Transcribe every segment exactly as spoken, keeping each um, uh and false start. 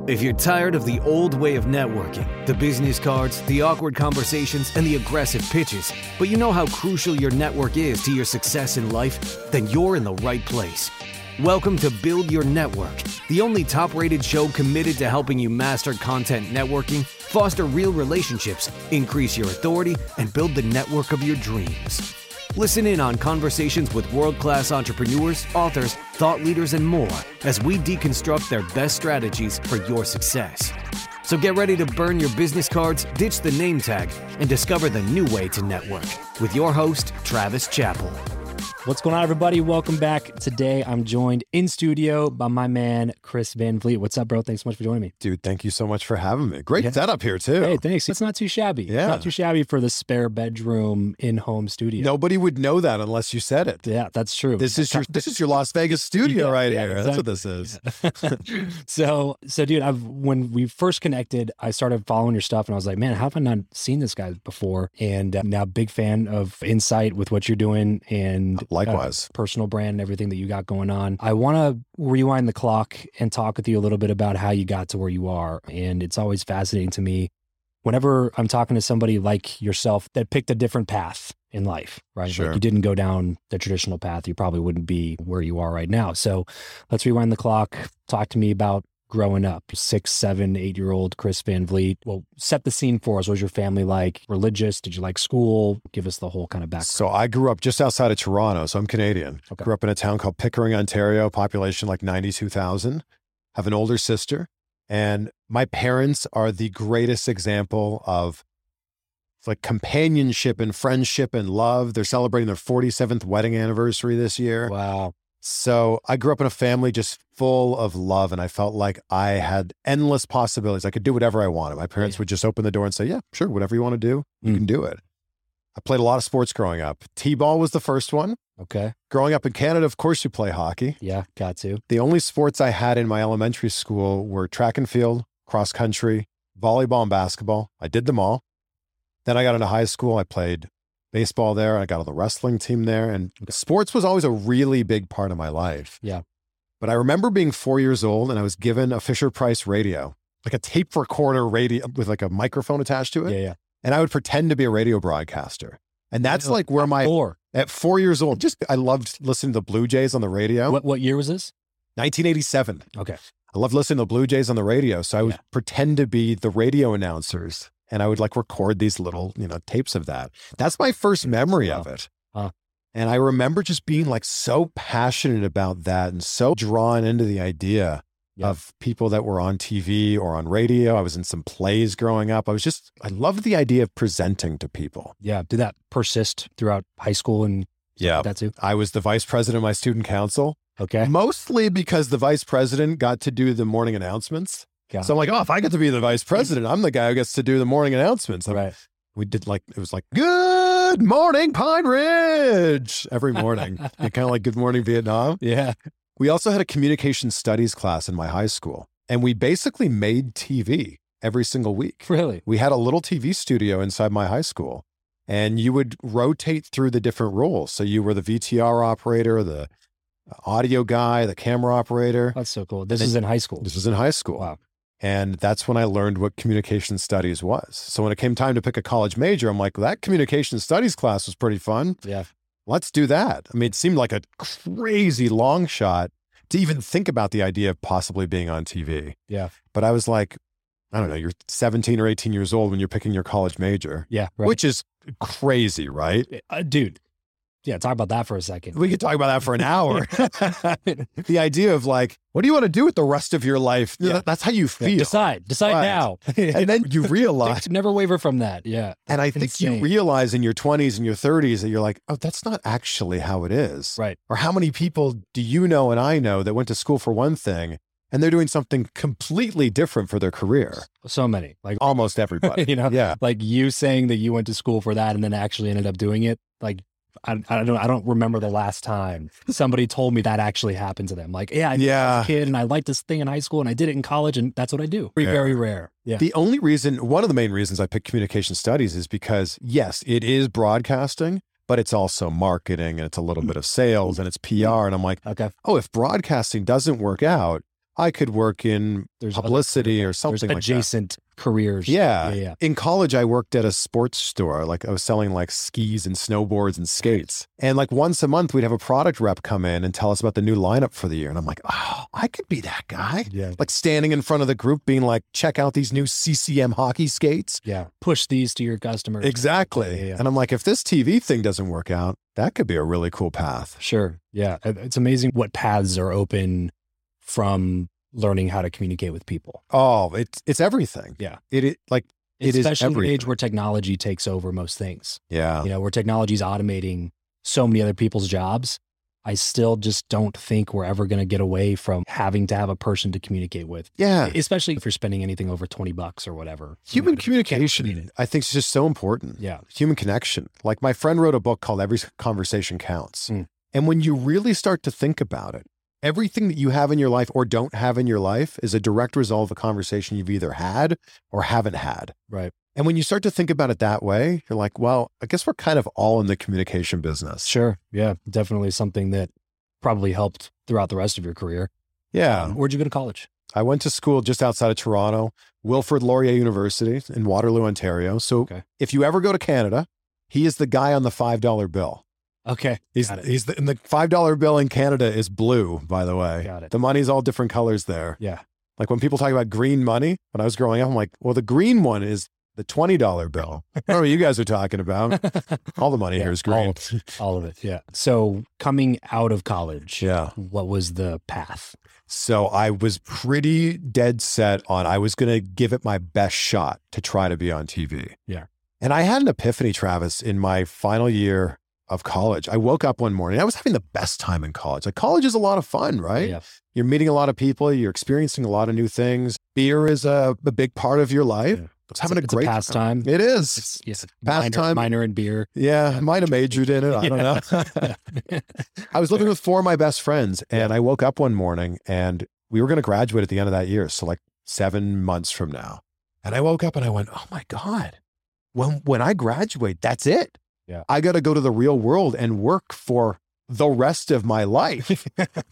If you're tired of the old way of networking, the business cards, the awkward conversations, and the aggressive pitches, but you know how crucial your network is to your success in life, then you're in the right place. Welcome to Build Your Network, the only top-rated show committed to helping you master content networking, foster real relationships, increase your authority, and build the network of your dreams. Listen in on conversations with world-class entrepreneurs, authors, thought leaders, and more as we deconstruct their best strategies for your success. So get ready to burn your business cards, ditch the name tag, and discover the new way to network with your host, Travis Chappell. What's going on, everybody? Welcome back. Today, I'm joined in studio by my man, Chris Van Vliet. What's up, bro? Thanks so much for joining me. Dude, thank you so much for having me. Great yeah. setup here, too. Hey, thanks. It's not too shabby. Yeah. It's not too shabby for the spare bedroom in-home studio. Nobody would know that unless you said it. Yeah, that's true. This is your this is your Las Vegas studio yeah, right yeah, here. exactly. That's what this is. so, so, dude, I've when we first connected, I started following your stuff, and I was like, man, how have I not seen this guy before? And uh, now, big fan of Insight with what you're doing, and likewise, uh, personal brand and everything that you got going on. I want to rewind the clock and talk with you a little bit about how you got to where you are. And it's always fascinating to me whenever I'm talking to somebody like yourself that picked a different path in life, right? Sure. Like you didn't go down the traditional path, you probably wouldn't be where you are right now. So let's rewind the clock. Talk to me about growing up, six, seven, eight-year-old Chris Van Vliet. Well, set the scene for us. What was your family like? Religious? Did you like school? Give us the whole kind of background. So I grew up just outside of Toronto, so I'm Canadian. Okay. Grew up in a town called Pickering, Ontario, population like ninety-two thousand. Have an older sister. And my parents are the greatest example of like companionship and friendship and love. They're celebrating their forty-seventh wedding anniversary this year. Wow. So I grew up in a family just full of love, and I felt like I had endless possibilities. I could do whatever I wanted. My parents yeah. would just open the door and say, yeah, sure, whatever you want to do, you Mm. can do it. I played a lot of sports growing up. T-ball was the first one. Okay. Growing up in Canada, of course, you play hockey. Yeah, got to. The only sports I had in my elementary school were track and field, cross country, volleyball, and basketball. I did them all. Then I got into high school. I played baseball there. I got on the wrestling team there. And sports was always a really big part of my life. Yeah. But I remember being four years old and I was given a Fisher-Price radio, like a tape recorder radio with like a microphone attached to it. Yeah, yeah. And I would pretend to be a radio broadcaster. And that's Yeah, like where my, four. at four years old, just, I loved listening to the Blue Jays on the radio. What what year was this? nineteen eighty-seven. Okay. I loved listening to the Blue Jays on the radio. So I would Yeah. pretend to be the radio announcers. And I would like record these little, you know, tapes of that. That's my first memory Wow. of it. Huh. And I remember just being like so passionate about that and so drawn into the idea Yeah. of people that were on T V or on radio. I was in some plays growing up. I was just, I loved the idea of presenting to people. Yeah. Did that persist throughout high school and Yeah. that too? I was the vice president of my student council, Okay. mostly because the vice president got to do the morning announcements. Got So I'm like, oh, if I get to be the vice president, I'm the guy who gets to do the morning announcements. it. Right. We did like, it was like, good morning, Pine Ridge, every morning. Kind of like Good Morning Vietnam. Yeah. We also had a communication studies class in my high school, and we basically made T V every single week. Really? We had a little T V studio inside my high school, and you would rotate through the different roles. So you were the V T R operator, the audio guy, the camera operator. That's so cool. This And is in high school. This was in high school. Wow. And that's when I learned what communication studies was. So when it came time to pick a college major, I'm like, well, that communication studies class was pretty fun. Yeah. Let's do that. I mean, it seemed like a crazy long shot to even think about the idea of possibly being on T V. Yeah. But I was like, I don't know, you're seventeen or eighteen years old when you're picking your college major, Yeah. Right. which is crazy, right? Uh, dude. Yeah. Talk about that for a second. We could talk about that for an hour. The idea of like, what do you want to do with the rest of your life? Yeah. That's how you Yeah, feel. decide. Decide Right. now. And then you realize, Never waver from that. Yeah. and I think Insane. you realize in your twenties and your thirties that you're like, oh, that's not actually how it is. Right. Or how many people do you know and I know that went to school for one thing and they're doing something completely different for their career? So many. Like, Almost everybody. you know, Yeah. like you saying that you went to school for that and then actually ended up doing it. Like, I, I don't I don't remember the last time somebody told me that actually happened to them. Like, yeah, I was Yeah. a kid and I liked this thing in high school and I did it in college and that's what I do. Very, Yeah. very rare. Yeah. The only reason, one of the main reasons I picked communication studies is because, yes, it is broadcasting, but it's also marketing and it's a little bit of sales and it's P R. And I'm like, Okay. oh, if broadcasting doesn't work out, I could work in There's publicity other, or something there's like adjacent careers. Yeah. yeah, yeah. In college, I worked at a sports store. Like I was selling like skis and snowboards and skates. And like once a month, we'd have a product rep come in and tell us about the new lineup for the year. And I'm like, oh, I could be that guy. Yeah. Like standing in front of the group being like, check out these new C C M hockey skates. Yeah. Push these to your customers. Exactly. Yeah, yeah. And I'm like, if this T V thing doesn't work out, that could be a really cool path. Sure. Yeah. It's amazing what paths are open from learning how to communicate with people. Oh, it's it's everything. Yeah. It, it like it is Especially in an everything. age where technology takes over most things. Yeah. You know, where technology is automating so many other people's jobs. I still just don't think we're ever going to get away from having to have a person to communicate with. Yeah. Especially if you're spending anything over twenty bucks or whatever. Human You know, communication, I think, is just so important. Yeah. Human connection. Like my friend wrote a book called Every Conversation Counts. Mm. And when you really start to think about it, everything that you have in your life or don't have in your life is a direct result of a conversation you've either had or haven't had. Right. And when you start to think about it that way, you're like, well, I guess we're kind of all in the communication business. Sure. Yeah. Definitely something that probably helped throughout the rest of your career. Yeah. Um, where'd you go to college? I went to school just outside of Toronto, Wilfrid Laurier University in Waterloo, Ontario. So Okay. if you ever go to Canada, he is the guy on the five dollar bill. Okay. He's, Got it. he's the, and the five dollar bill in Canada is blue, by the way. Got it. The money's all different colors there. Yeah. Like when people talk about green money, when I was growing up, I'm like, well, the green one is the twenty dollar bill. I don't know what you guys are talking about. All the money Yeah, here is green. All, all of it. Yeah. So coming out of college, Yeah. what was the path? So I was pretty dead set on, I was going to give it my best shot to try to be on T V. Yeah. And I had an epiphany, Travis, in my final year of college. I woke up one morning. I was having the best time in college. Like college is a lot of fun, right? Yeah. You're meeting a lot of people. You're experiencing a lot of new things. Beer is a, a big part of your life. Yeah. I was having a It's great pastime. It is. It's, yes. Pastime. Minor, minor in beer. Yeah, I might have majored in it. I don't know. I was living with four of my best friends, and I woke up one morning and we were going to graduate at the end of that year. So like seven months from now. And I woke up and I went, oh my God, when, when I graduate, that's it. Yeah. I got to go to the real world and work for the rest of my life.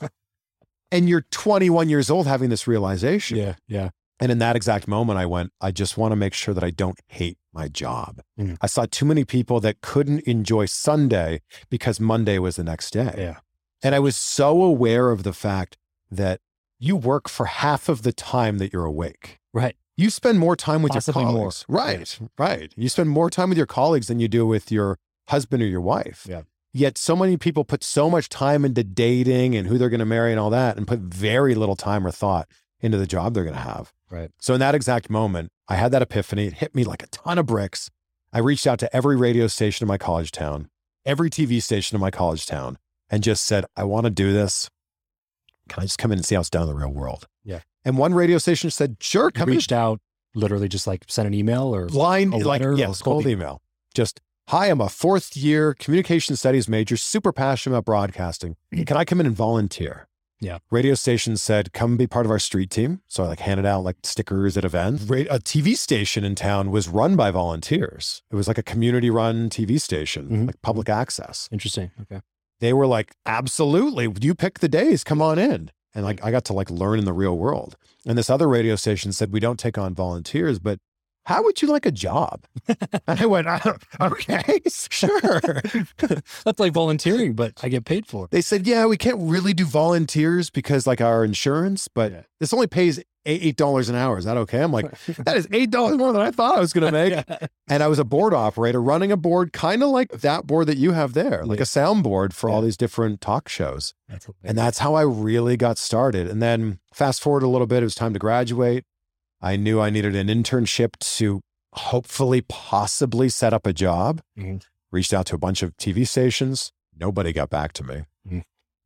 And you're twenty-one years old having this realization. Yeah. Yeah. And in that exact moment, I went, I just want to make sure that I don't hate my job. Mm. I saw too many people that couldn't enjoy Sunday because Monday was the next day. Yeah. And I was so aware of the fact that you work for half of the time that you're awake. Right. You spend more time with Possibly your more. colleagues. Right, right. You spend more time with your colleagues than you do with your husband or your wife. Yeah. Yet so many people put so much time into dating and who they're going to marry and all that and put very little time or thought into the job they're going to have. Right. So in that exact moment, I had that epiphany. It hit me like a ton of bricks. I reached out to every radio station in my college town, every T V station in my college town, and just said, I want to do this. Can I just come in and see how it's done in the real world? Yeah. And one radio station said, sure, You come in. reached out, literally just like sent an email or Blind, a like, letter, yes, or cold cold email. Just, hi, I'm a fourth year communication studies major, super passionate about broadcasting. Can I come in and volunteer? Yeah. Radio station said, come be part of our street team. So I like handed out like stickers at events. Ra- A T V station in town was run by volunteers. It was like a community run T V station, Mhm. like public access. Interesting. Okay. They were like, absolutely. You pick the days, come on in. And like, I got to like learn in the real world. And this other radio station said, we don't take on volunteers, but how would you like a job? And I went, "Oh, okay, sure. That's like volunteering, but I get paid for it. They said, yeah, we can't really do volunteers because like our insurance, but Yeah. this only pays eight dollars an hour. Is that okay? I'm like, that is eight dollars more than I thought I was going to make. Yeah. And I was a board operator running a board, kind of like that board that you have there, like Yeah. a soundboard for all Yeah. these different talk shows. That's And that's how I really got started. And then fast forward a little bit, it was time to graduate. I knew I needed an internship to hopefully, possibly set up a job. Mhm. Reached out to a bunch of T V stations. Nobody got back to me. Mhm.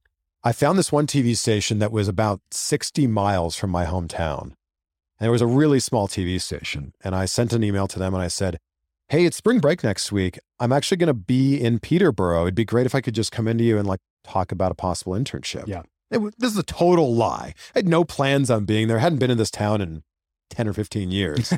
I found this one T V station that was about sixty miles from my hometown. And it was a really small T V station. And I sent an email to them and I said, hey, it's spring break next week. I'm actually going to be in Peterborough. It'd be great if I could just come into you and like talk about a possible internship. Yeah. It was, this is a total lie. I had no plans on being there. I hadn't been in this town in ten or fifteen years.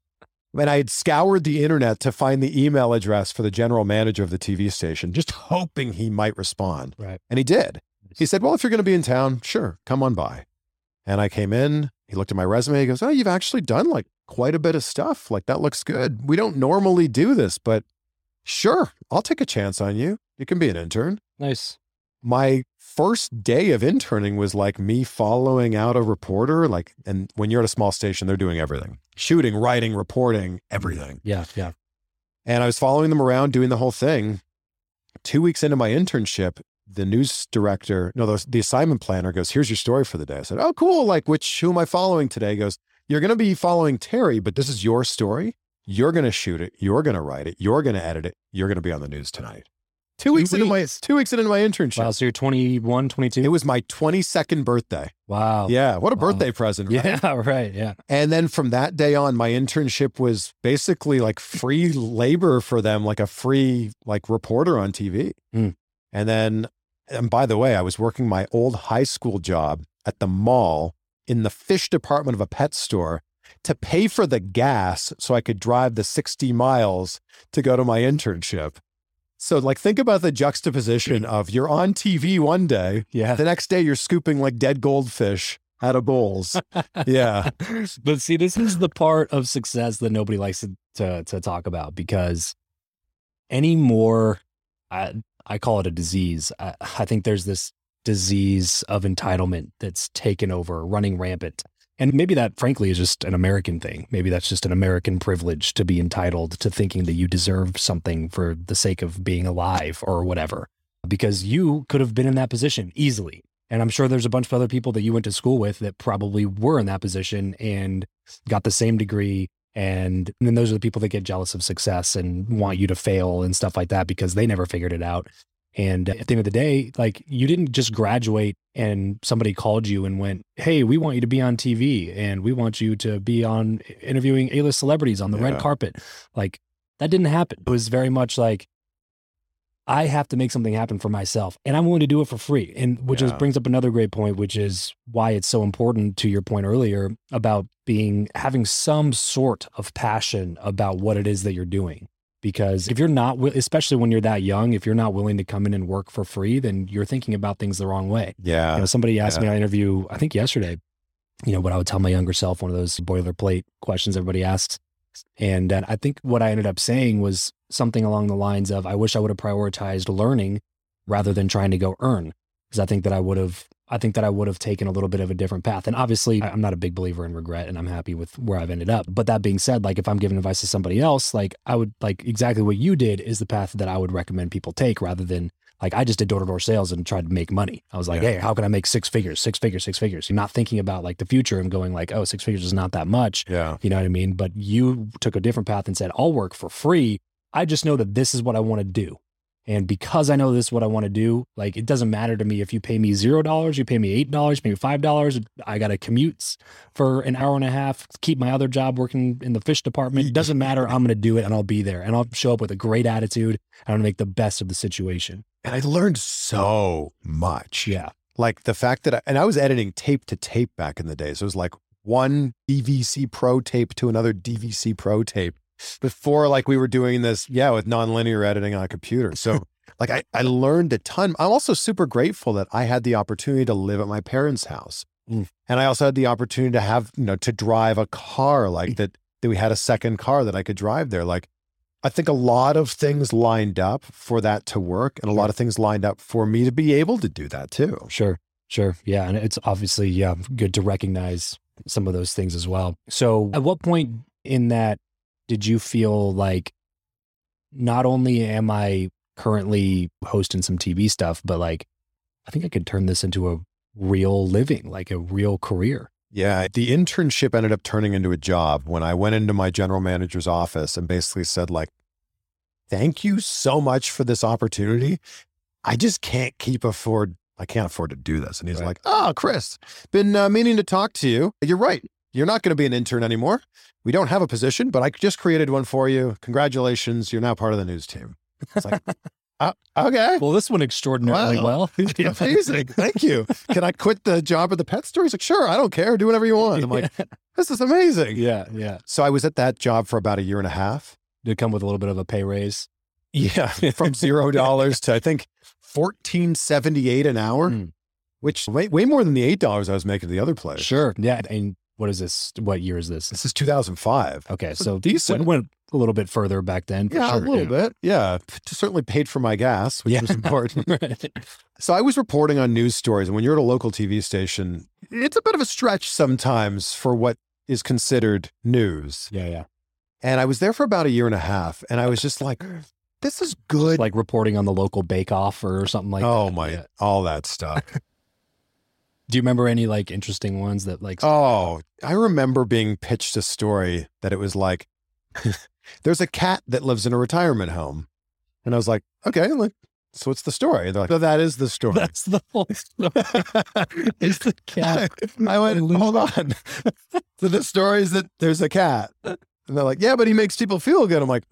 And I had scoured the internet to find the email address for the general manager of the T V station, just hoping he might respond. Right. And he did. He said, well, if you're going to be in town, sure, come on by. And I came in, he looked at my resume, he goes, oh, you've actually done like quite a bit of stuff. Like that looks good. We don't normally do this, but sure, I'll take a chance on you. You can be an intern. Nice. My first day of interning was like me following out a reporter. Like, and when you're at a small station, they're doing everything, shooting, writing, reporting, everything. Yeah. Yeah. And I was following them around doing the whole thing. Two weeks into my internship, the news director, no, the, the assignment planner goes, here's your story for the day. I said, oh, cool. Like, which, who am I following today? He goes, you're going to be following Terry, but this is your story. You're going to shoot it. You're going to write it. You're going to edit it. You're going to be on the news tonight. Two, two weeks, weeks into my, two weeks into my internship. Wow. So you're twenty-one, twenty-two? It was my twenty-second birthday. Wow. Yeah. What a wow. birthday present. Right? Yeah. Right. Yeah. And then from that day on, my internship was basically like free labor for them, like a free like reporter on T V. Mm. And then, and by the way, I was working my old high school job at the mall in the fish department of a pet store to pay for the gas so I could drive the sixty miles to go to my internship. So like, think about the juxtaposition of you're on T V one day. Yeah. The next day you're scooping like dead goldfish out of bowls. Yeah. But see, this is the part of success that nobody likes to, to, to talk about, because anymore, I, I call it a disease. I, I think there's this disease of entitlement that's taken over, running rampant. And maybe that, frankly, is just an American thing. Maybe that's just an American privilege to be entitled to thinking that you deserve something for the sake of being alive or whatever, because you could have been in that position easily. And I'm sure there's a bunch of other people that you went to school with that probably were in that position and got the same degree. And, and then those are the people that get jealous of success and want you to fail and stuff like that because they never figured it out. And at the end of the day, like, you didn't just graduate and somebody called you and went, hey, we want you to be on T V and we want you to be on interviewing A-list celebrities on the yeah. red carpet. Like, that didn't happen. It was very much like, I have to make something happen for myself and I'm willing to do it for free. And which yeah. is, brings up another great point, which is why it's so important, to your point earlier, about being, having some sort of passion about what it is that you're doing. Because if you're not, especially when you're that young, if you're not willing to come in and work for free, then you're thinking about things the wrong way. Yeah. You know, somebody asked yeah. me on an interview, I think yesterday, you know, what I would tell my younger self, one of those boilerplate questions everybody asks. And uh, I think what I ended up saying was something along the lines of, I wish I would have prioritized learning rather than trying to go earn. Because I think that I would have, I think that I would have taken a little bit of a different path. And obviously I'm not a big believer in regret and I'm happy with where I've ended up. But that being said, like, if I'm giving advice to somebody else, like, I would, like, exactly what you did is the path that I would recommend people take, rather than, like, I just did door-to-door sales and tried to make money. I was like, yeah. hey, how can I make six figures, six figures, six figures? You're not thinking about like the future and going like, oh, six figures is not that much. Yeah. You know what I mean? But you took a different path and said, I'll work for free. I just know that this is what I want to do. And because I know this is what I want to do, like, it doesn't matter to me if you pay me zero dollars, you pay me eight dollars, pay me five dollars. I got to commute for an hour and a half, keep my other job working in the fish department. It doesn't matter. I'm going to do it and I'll be there and I'll show up with a great attitude. I'm going to make the best of the situation. And I learned so much. Yeah. Like the fact that, I, and I was editing tape to tape back in the day. So it was like one D V C Pro tape to another D V C Pro tape. Before, like, we were doing this, yeah, with nonlinear editing on a computer. So like, I, I learned a ton. I'm also super grateful that I had the opportunity to live at my parents' house. Mm. And I also had the opportunity to have, you know, to drive a car, like that, that we had a second car that I could drive there. Like, I think a lot of things lined up for that to work, and a lot of things lined up for me to be able to do that too. Sure, sure. Yeah. And it's obviously, yeah, good to recognize some of those things as well. So at what point in that did you feel like, not only am I currently hosting some T V stuff, but like, I think I could turn this into a real living, like a real career? Yeah. The internship ended up turning into a job when I went into my general manager's office and basically said, like, thank you so much for this opportunity. I just can't keep afford, I can't afford to do this. And he's right. like, oh, Chris, been uh, meaning to talk to you. You're right. You're not going to be an intern anymore. We don't have a position, but I just created one for you. Congratulations. You're now part of the news team. It's like, uh, okay. Well, this went extraordinarily wow. well. Amazing. Thank you. Can I quit the job at the pet store? He's like, sure, I don't care. Do whatever you want. I'm like, this is amazing. Yeah, yeah. So I was at that job for about a year and a half. Did it come with a little bit of a pay raise? Yeah. From zero dollars to, I think, fourteen seventy-eight an hour. Mm. which way, way more than the eight dollars I was making at the other place. Sure. Yeah. And what is this? What year is this? This is two thousand five. Okay. So So decent. Went, went a little bit further back then. For Yeah, sure. a little bit. Yeah. Certainly paid for my gas, which Yeah. was important. Right. So I was reporting on news stories. And when you're at a local T V station, it's a bit of a stretch sometimes for what is considered news. Yeah. Yeah. And I was there for about a year and a half. And I was just like, this is good. Like reporting on the local Bake Off or something like oh that. my, Yeah. all that stuff. Do you remember any like interesting ones that like, Oh, I remember being pitched a story that it was like, there's a cat that lives in a retirement home. And I was like, okay, like, so what's the story? They're like, oh, that is the story. that's the whole story. It's the cat. I went, hold on. So the story is that there's a cat. And they're like, yeah, but he makes people feel good. I'm like,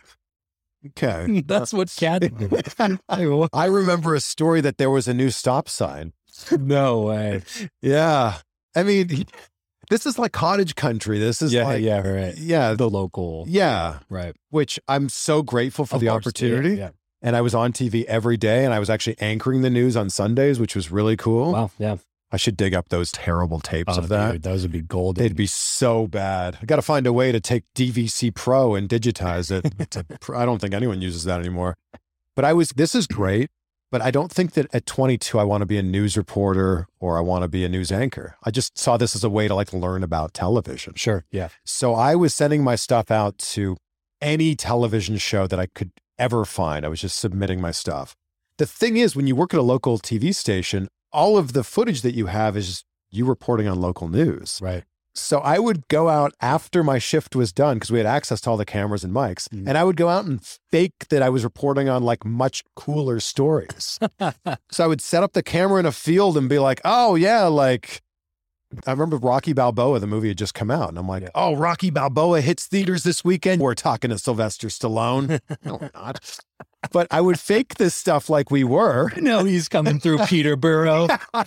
okay. That's what cat do. I remember a story that there was a new stop sign. No way. Yeah. I mean, this is like cottage country. This is Yeah. like, yeah. Right. yeah, The local. yeah, Right. which I'm so grateful for Of the course. opportunity. Yeah. And I was on T V every day and I was actually anchoring the news on Sundays, which was really cool. yeah. Wow. Yeah. I should dig up those terrible tapes Oh, of that. dude, those would be golden. They'd be so bad. I got to find a way to take D V C Pro and digitize it. It's a- I don't think anyone uses that anymore. But I was, this is great, but I don't think that at twenty-two, I want to be a news reporter or I want to be a news anchor. I just saw this as a way to like learn about television. Sure. Yeah. So I was sending my stuff out to any television show that I could ever find. I was just submitting my stuff. The thing is, when you work at a local T V station, all of the footage that you have is just you reporting on local news. Right. So I would go out after my shift was done because we had access to all the cameras and mics. Mhm. And I would go out and fake that I was reporting on like much cooler stories. So I would set up the camera in a field and be like, oh, yeah, like I remember Rocky Balboa, the movie had just come out. And I'm like, Yeah. oh, Rocky Balboa hits theaters this weekend. We're talking to Sylvester Stallone. No, we're not. But I would fake this stuff like we were. No, he's coming through Peterborough.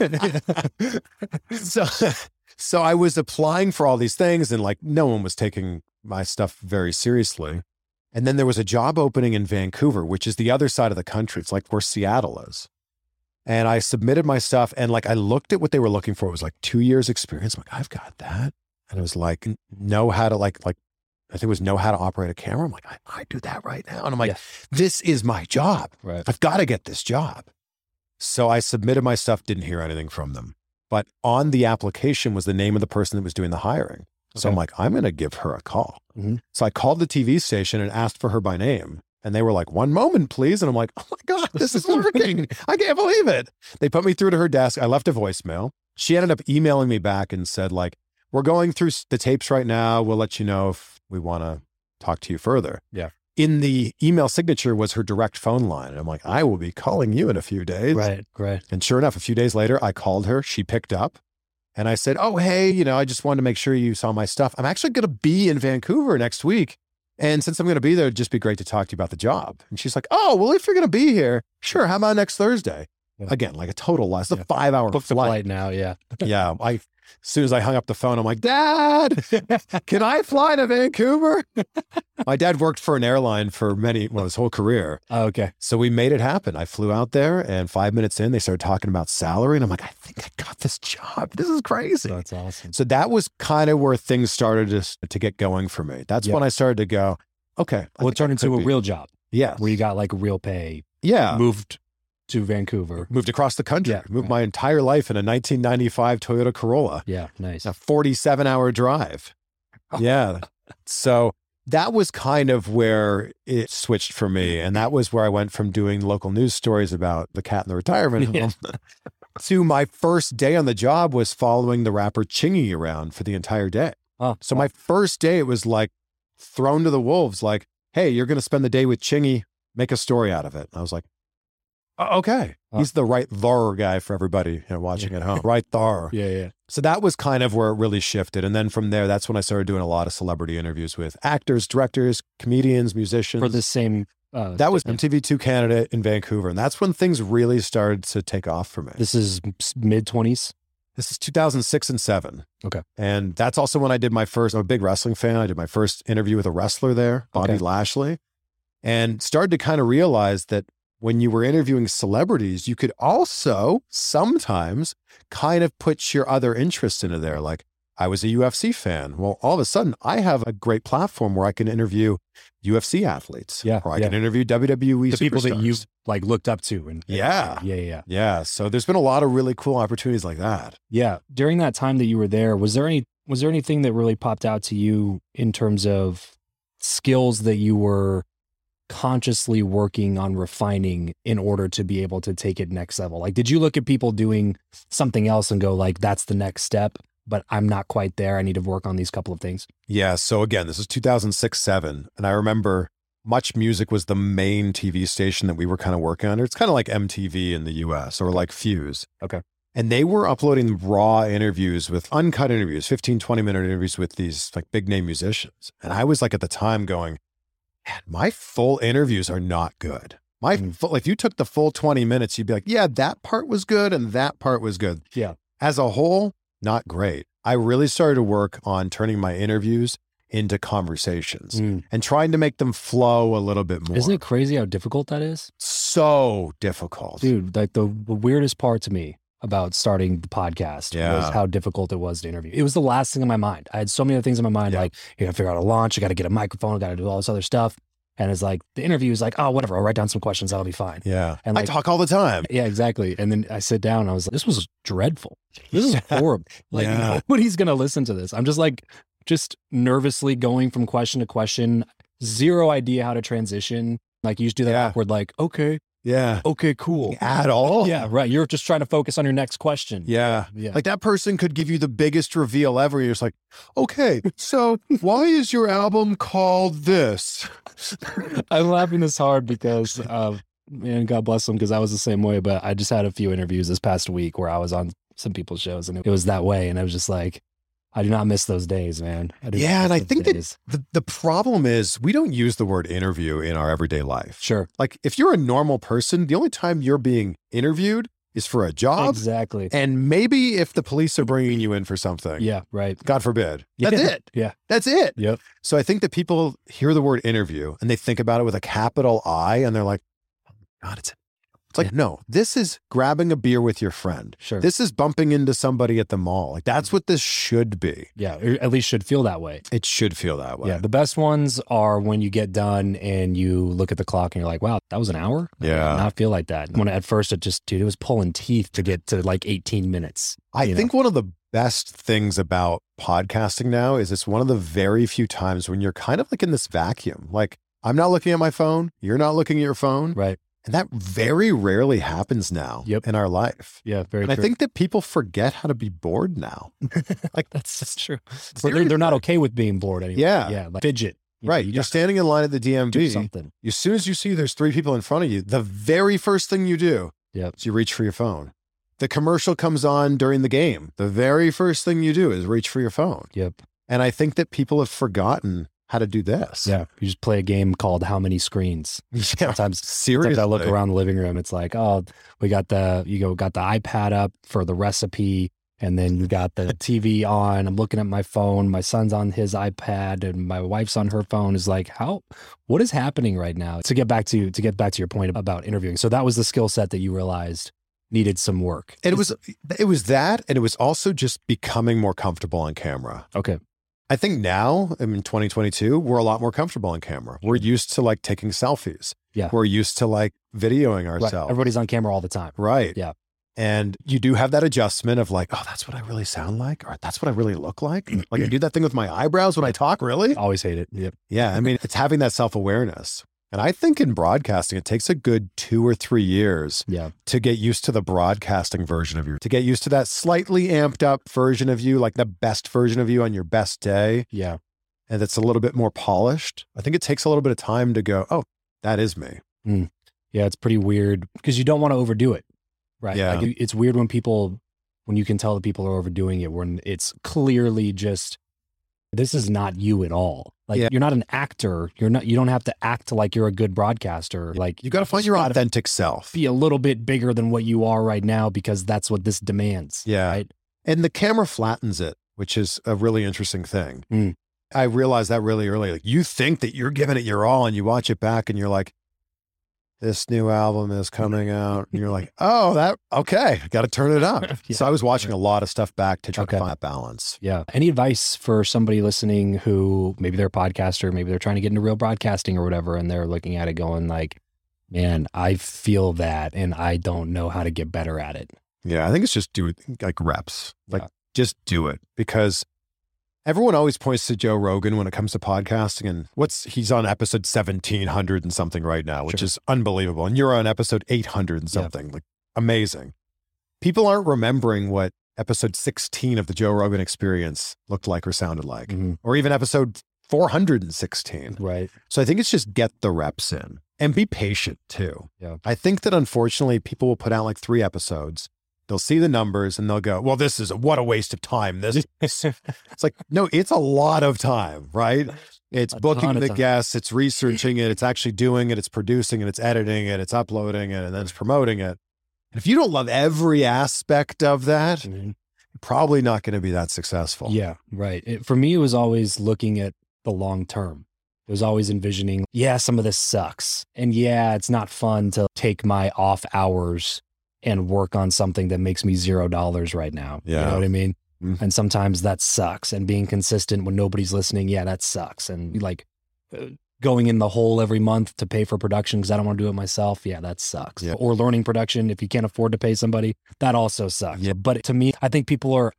so, so I was applying for all these things and like no one was taking my stuff very seriously. And then there was a job opening in Vancouver, which is the other side of the country. It's like where Seattle is. And I submitted my stuff and like I looked at what they were looking for. It was like two years experience. I'm like, I've got that. And it was like, know how to like, like, I think it was know how to operate a camera. I'm like, I, I do that right now. And I'm like, Yeah. this is my job. Right. I've got to get this job. So I submitted my stuff, didn't hear anything from them. But on the application was the name of the person that was doing the hiring. So I'm Okay. like, I'm going to give her a call. Mhm. So I called the T V station and asked for her by name. And they were like, one moment, please. And I'm like, oh my God, this is working. I can't believe it. They put me through to her desk. I left a voicemail. She ended up emailing me back and said like, we're going through the tapes right now. We'll let you know if we want to talk to you further. Yeah. In the email signature was her direct phone line. And I'm like, I will be calling you in a few days. Right. Right. And sure enough, a few days later, I called her. She picked up and I said, oh, hey, you know, I just wanted to make sure you saw my stuff. I'm actually going to be in Vancouver next week. And since I'm going to be there, it'd just be great to talk to you about the job. And she's like, oh, well, if you're going to be here, sure. How about next Thursday? Yeah. Again, like a total loss. It's Yeah. a five hour Book the flight. flight now. Yeah. Yeah. I, as soon as I hung up the phone, I'm like, Dad, can I fly to Vancouver? My dad worked for an airline for many, well, his whole career. Oh, okay. So we made it happen. I flew out there and five minutes in, they started talking about salary. And I'm like, I think I got this job. This is crazy. That's awesome. So that was kind of where things started to, to get going for me. That's Yeah. when I started to go, okay. I Well, it think turned I into could a be- real job Yeah. where you got like real pay. Yeah. Moved to Vancouver. Moved across the country. Yeah. Moved my entire life in a nineteen ninety-five Toyota Corolla. Yeah. Nice. A forty-seven hour drive. Yeah. So that was kind of where it switched for me. And that was where I went from doing local news stories about the cat in the retirement Yeah. home to my first day on the job was following the rapper Chingy around for the entire day. Oh, So my first day, it was like thrown to the wolves, like, hey, you're going to spend the day with Chingy, make a story out of it. And I was like, "O- okay. Huh. He's the right Thar guy for everybody you know, watching at home. Right Thar. yeah. Yeah. So that was kind of where it really shifted. And then from there, that's when I started doing a lot of celebrity interviews with actors, directors, comedians, musicians. For the same. Uh, That was statement. M T V two Canada in Vancouver. And that's when things really started to take off for me. This is mid twenties. This is two thousand six and seven. Okay. And that's also when I did my first, I'm a big wrestling fan. I did my first interview with a wrestler there, Bobby Okay. Lashley, and started to kind of realize that when you were interviewing celebrities, you could also sometimes kind of put your other interests into there. Like, I was a U F C fan. Well, all of a sudden, I have a great platform where I can interview U F C athletes. Yeah, Or I yeah. can interview W W E The people that you superstars. like looked up to. And Yeah. yeah, yeah, Yeah. So there's been a lot of really cool opportunities like that. yeah. During that time that you were there, was there any was there anything that really popped out to you in terms of skills that you were consciously working on refining in order to be able to take it next level? Like, did you look at people doing something else and go like, that's the next step, but I'm not quite there. I need to work on these couple of things. Yeah. So again, this is two thousand six, seven. And I remember Much Music was the main T V station that we were kind of working under. It's kind of like M T V in the U S or like Fuse. Okay. And they were uploading raw interviews with uncut interviews, fifteen, twenty minute interviews with these like big name musicians. And I was like at the time going, man, my full interviews are not good. My Mm. full, if you took the full twenty minutes, you'd be like, yeah, that part was good and that part was good. Yeah. As a whole, not great. I really started to work on turning my interviews into conversations Mm. and trying to make them flow a little bit more. Isn't it crazy how difficult that is? So difficult. Dude, like the, the weirdest part to me about starting the podcast Yeah. was how difficult it was to interview. It was the last thing in my mind. I had so many other things in my mind, Yeah. like, you gotta figure out a launch, you gotta get a microphone, gotta do all this other stuff. And it's like, the interview is like, oh, whatever, I'll write down some questions, that'll be fine. Yeah. And I like- talk all the time. Yeah, exactly. And then I sit down and I was like, this was dreadful. This is horrible. Like, Yeah. nobody's gonna listen to this. I'm just like, just nervously going from question to question, zero idea how to transition. Like, you just do that Yeah. awkward, like, okay, Yeah. okay, cool. At all. Yeah, right. You're just trying to focus on your next question. Yeah. Yeah. Like that person could give you the biggest reveal ever. You're just like, okay, so why is your album called this? I'm laughing this hard because, uh, man, God bless them, because I was the same way. But I just had a few interviews this past week where I was on some people's shows and it was that way. And I was just like, I do not miss those days, man. I do not Yeah, miss and I those think that- days. The, the problem is we don't use the word interview in our everyday life. Sure. Like if you're a normal person, the only time you're being interviewed is for a job. Exactly. And maybe if the police are bringing you in for something. Yeah, right. God forbid. That's Yeah. it. Yeah. That's it. Yep. So I think that people hear the word interview and they think about it with a capital I and they're like, oh my God, it's It's like, no, this is grabbing a beer with your friend. Sure. This is bumping into somebody at the mall. Like that's what this should be. Yeah, or at least should feel that way. It should feel that way. Yeah, the best ones are when you get done and you look at the clock and you're like, wow, that was an hour? I did Yeah. not feel like that. When at first it just, dude, it was pulling teeth to get to like eighteen minutes. I you know? think one of the best things about podcasting now is it's one of the very few times when you're kind of like in this vacuum. Like I'm not looking at my phone. You're not looking at your phone. Right. And that very rarely happens now Yep. in our life. Yeah, very And I true. think that people forget how to be bored now. like that's, that's true. But they're, they're not okay with being bored anymore. Yeah. Yeah. Like fidget. You know, Right. You You're just standing in line at the D M do V. something. As soon as you see there's three people in front of you, the very first thing you do Yep. is you reach for your phone. The commercial comes on during the game. The very first thing you do is reach for your phone. Yep. And I think that people have forgotten how to do this. Yeah. You just play a game called How Many Screens? Yeah. Sometimes Seriously. Sometimes I look around the living room. It's like, oh, we got the you go got the iPad up for the recipe, and then you got the T V on. I'm looking at my phone. My son's on his iPad, and my wife's on her phone. Is like, how? What is happening right now? To get back to to get back to your point about interviewing. So that was the skill set that you realized needed some work. And it was it was that, and it was also just becoming more comfortable on camera. Okay. I think now, in twenty twenty-two, we're a lot more comfortable on camera. We're used to like taking selfies. Yeah. We're used to like videoing Right. ourselves. Everybody's on camera all the time. Right. Yeah. And you do have that adjustment of like, oh, that's what I really sound like, or that's what I really look like. Like I do that thing with my eyebrows when I talk, really? Always hate it. Yep. Yeah. I mean, it's having that self-awareness. And I think in broadcasting, it takes a good two or three years Yeah. to get used to the broadcasting version of you, to get used to that slightly amped up version of you, like the best version of you on your best day. Yeah. And that's a little bit more polished. I think it takes a little bit of time to go, oh, that is me. Yeah. It's pretty weird because you don't want to overdo it. Right. Yeah. Like it- it's weird when people, when you can tell that people are overdoing it, when it's clearly just, this is not you at all. Like Yeah. you're not an actor. You're not, you don't have to act like you're a good broadcaster. Like You got to find just your gotta authentic self. be a little bit bigger than what you are right now because that's what this demands. Yeah. Right. And the camera flattens it, which is a really interesting thing. Mm. I realized that really early. Like you think that you're giving it your all and you watch it back and you're like, this new album is coming out. And you're like, oh, that, okay, got to turn it up. Yeah. So I was watching a lot of stuff back to try Okay. to find that balance. Yeah. Any advice for somebody listening who maybe they're a podcaster, maybe they're trying to get into real broadcasting or whatever, and they're looking at it going like, man, I feel that and I don't know how to get better at it. Yeah, I think it's just do it like reps. Like Yeah. just do it, because everyone always points to Joe Rogan when it comes to podcasting, and what's he's on episode seventeen hundred and something right now, which Sure. is unbelievable. And you're on episode eight hundred and Yeah. something, like amazing. People aren't remembering what episode sixteen of the Joe Rogan Experience looked like or sounded like, Mhm. or even episode four hundred sixteen. Right. So I think it's just get the reps in and be patient too. Yeah. I think that unfortunately people will put out like three episodes. They'll see the numbers and they'll go, well, this is what a waste of time. This it's like, no, it's a lot of time, right? It's A booking ton of the time. guests, it's researching it, it's actually doing it, it's producing it, it's editing it, it's uploading it, and then it's promoting it. And if you don't love every aspect of that, Mhm. you're probably not going to be that successful. Yeah, right. It, for me, it was always looking at the long term. It was always envisioning, yeah, some of this sucks. And yeah, it's not fun to take my off hours and work on something that makes me zero dollars right now. You Yeah. know what I mean? Mhm. And sometimes that sucks. And being consistent when nobody's listening, yeah, that sucks. And like uh, going in the hole every month to pay for production because I don't want to do it myself, yeah, that sucks. Yeah. Or learning production if you can't afford to pay somebody, that also sucks. Yeah. But to me, I think people are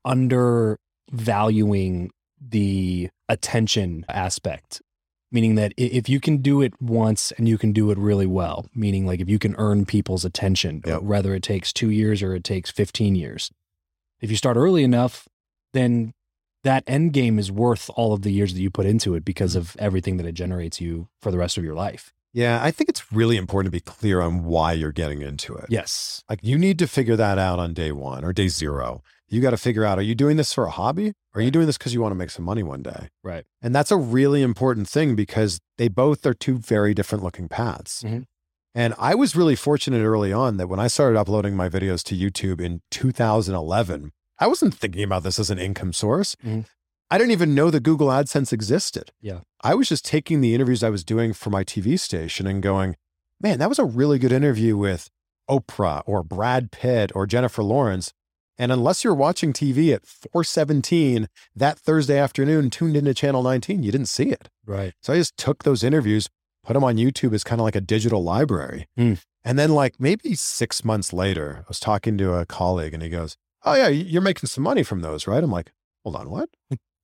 undervaluing the attention aspect. Meaning that i- if you can do it once and you can do it really well, meaning like if you can earn people's attention, Yep. whether it takes two years or it takes fifteen years, if you start early enough, then that end game is worth all of the years that you put into it because of everything that it generates you for the rest of your life. Yeah, I think it's really important to be clear on why you're getting into it. Yes. Like you need to figure that out on day one or day zero. You got to figure out, are you doing this for a hobby? Or are you doing this because you want to make some money one day? Right. And that's a really important thing because they both are two very different looking paths. Mhm. And I was really fortunate early on that when I started uploading my videos to YouTube in two thousand eleven, I wasn't thinking about this as an income source. Mhm. I didn't even know that Google AdSense existed. Yeah. I was just taking the interviews I was doing for my T V station and going, man, that was a really good interview with Oprah or Brad Pitt or Jennifer Lawrence. And unless you're watching T V at four seventeen that Thursday afternoon, tuned into channel nineteen, you didn't see it. Right. So I just took those interviews, put them on YouTube as kind of like a digital library. Hmm. And then like maybe six months later, I was talking to a colleague and he goes, oh yeah, you're making some money from those, right? I'm like, hold on, what?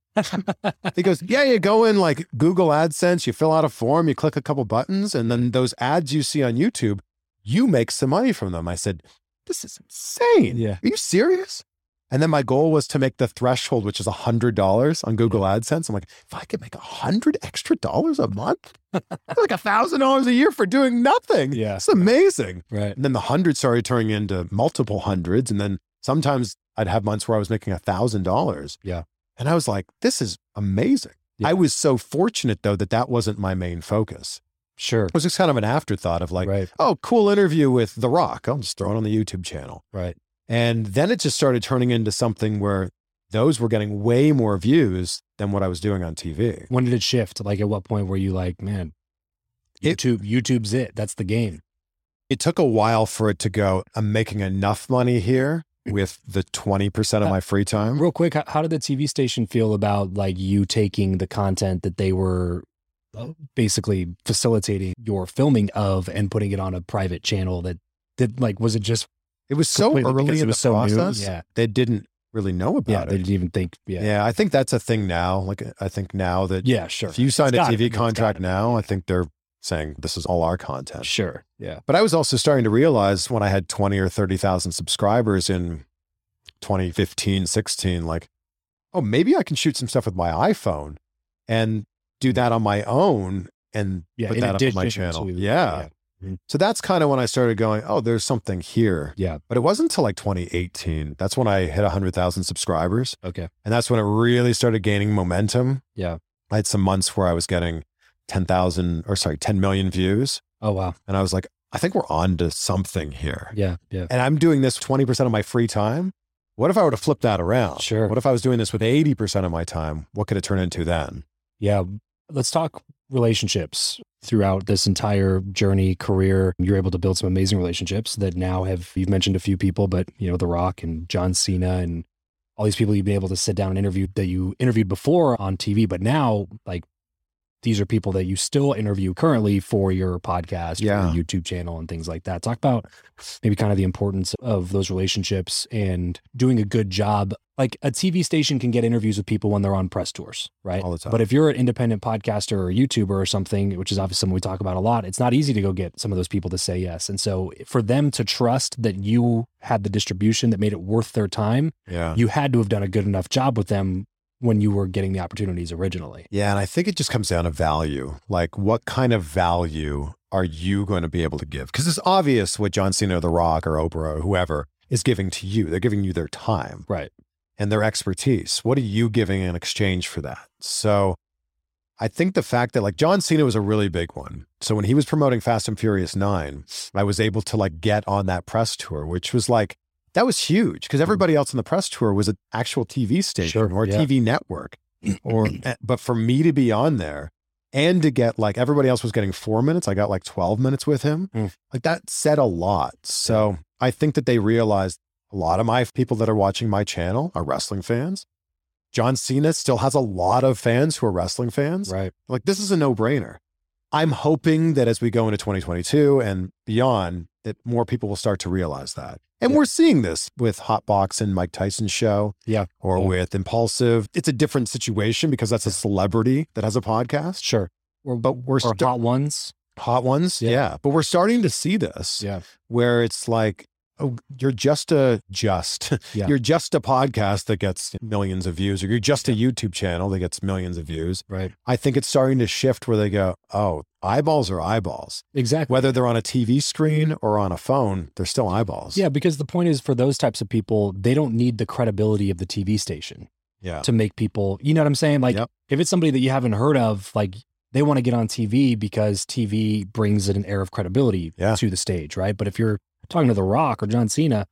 He goes, yeah, you go in like Google AdSense, you fill out a form, you click a couple buttons, and then those ads you see on YouTube, you make some money from them. I said, this is insane. Yeah. Are you serious? And then my goal was to make the threshold, which is one hundred dollars on Google AdSense. I'm like, if I could make one hundred extra dollars a month, that's like one thousand dollars a year for doing nothing. Yeah. It's amazing. Right. And then the hundred started turning into multiple hundreds. And then sometimes I'd have months where I was making one thousand dollars. Yeah. And I was like, this is amazing. Yeah. I was so fortunate, though, that that wasn't my main focus. Sure. It was just kind of an afterthought of like, Right. oh, cool interview with The Rock. I'll just throw it on the YouTube channel. Right. And then it just started turning into something where those were getting way more views than what I was doing on T V. When did it shift? Like at what point were you like, man, It- YouTube, YouTube's it. That's the game. It took a while for it to go, I'm making enough money here with the twenty percent of my free time. Real quick, how, how did the T V station feel about like you taking the content that they were uh, basically facilitating your filming of and putting it on a private channel that did like, was it just It was so completely early because it in the was so new? process, Yeah. they didn't really know about Yeah. it. They didn't even think. Yeah. Yeah, I think that's a thing now. Like, I think now that Yeah, sure. if you signed It's a gotta T V be. It's contract gotta be. now, I think they're saying this is all our content. Sure. Yeah. But I was also starting to realize when I had twenty or thirty thousand subscribers in twenty fifteen, sixteen, like, oh, maybe I can shoot some stuff with my iPhone and do that on my own and Yeah. put in that up on my addition channel. to- Yeah. So that's kind of when I started going, oh, there's something here. Yeah. But it wasn't until like twenty eighteen. That's when I hit one hundred thousand subscribers. Okay. And that's when it really started gaining momentum. Yeah. I had some months where I was getting ten thousand or sorry, ten million views. Oh, wow. And I was like, I think we're on to something here. Yeah. Yeah. And I'm doing this twenty percent of my free time. What if I were to flip that around? Sure. What if I was doing this with eighty percent of my time? What could it turn into then? Yeah. Let's talk relationships throughout this entire journey, career. You're able to build some amazing relationships that now have, you've mentioned a few people, but you know, The Rock and John Cena and all these people you've been able to sit down and interview that you interviewed before on T V, but now like these are people that you still interview currently for your podcast, yeah. your YouTube channel and things like that. Talk about maybe kind of the importance of those relationships and doing a good job. Like a T V station can get interviews with people when they're on press tours, right? All the time. But if you're an independent podcaster or YouTuber or something, which is obviously something we talk about a lot, it's not easy to go get some of those people to say yes. And so for them to trust that you had the distribution that made it worth their time, yeah. you had to have done a good enough job with them when you were getting the opportunities originally. Yeah. And I think it just comes down to value. Like what kind of value are you going to be able to give? Because it's obvious what John Cena or The Rock or Oprah or whoever is giving to you. They're giving you their time. Right. And their expertise. What are you giving in exchange for that? So I think the fact that like John Cena was a really big one. So when he was promoting Fast and Furious nine, I was able to like get on that press tour, which was like, that was huge because everybody else on the press tour was an actual T V station Sure, or a yeah. T V network. Or, but for me to be on there and to get like everybody else was getting four minutes, I got like twelve minutes with him. Mm. Like that said a lot. So I think that they realized a lot of my people that are watching my channel are wrestling fans. John Cena still has a lot of fans who are wrestling fans. Right. Like this is a no-brainer. I'm hoping that as we go into twenty twenty-two and beyond, that more people will start to realize that. And yeah. we're seeing this with Hotbox and Mike Tyson's show. Yeah. Or yeah. with Impulsive. It's a different situation because that's a celebrity that has a podcast. Sure. Or, but we're or st- Hot Ones. Hot Ones. Yeah. yeah. But we're starting to see this yeah. where it's like, oh, you're just a just, yeah. you're just a podcast that gets millions of views, or you're just a YouTube channel that gets millions of views. Right. I think it's starting to shift where they go, oh, eyeballs are eyeballs. Exactly. Whether they're on a T V screen or on a phone, they're still eyeballs. Yeah. Because the point is for those types of people, they don't need the credibility of the T V station yeah. to make people, you know what I'm saying? Like yep. if it's somebody that you haven't heard of, like they want to get on T V because T V brings an air of credibility yeah. to the stage. Right. But if you're talking to The Rock or John Cena,